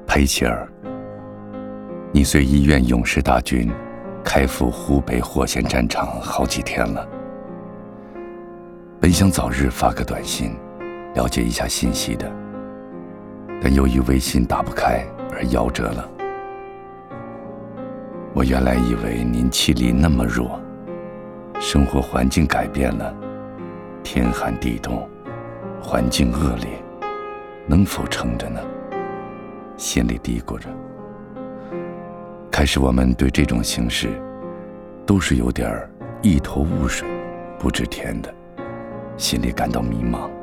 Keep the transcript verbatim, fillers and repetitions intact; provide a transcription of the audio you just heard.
裴琪儿，你随医院勇士大军开赴湖北火线战场好几天了，本想早日发个短信了解一下信息的，但由于微信打不开而夭折了。我原来以为您气力那么弱，生活环境改变了，天寒地冻，环境恶劣，能否撑着呢？心里嘀咕着。开始我们对这种形势都是有点一头雾水，不知天的，心里感到迷茫。